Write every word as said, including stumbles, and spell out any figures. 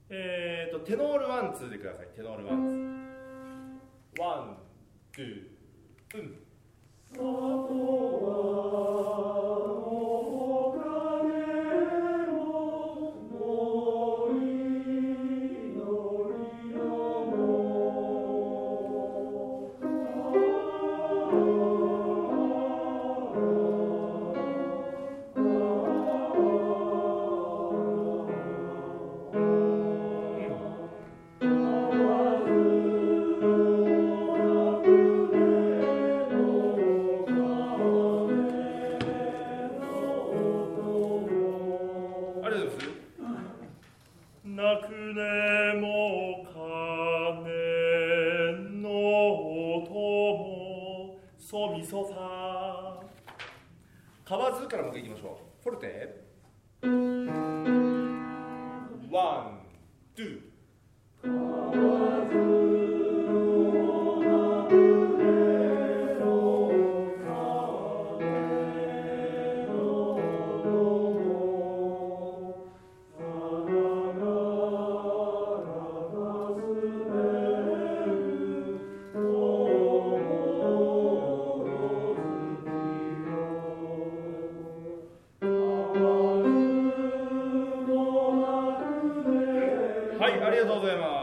えーとテノールワンツーでください。テノールワンツー、ワンツー、うん。里泣くねも鐘の音もそみそさ。カバーズからもう一回いきましょう。フォルテワン、ツー。はい、ありがとうございます。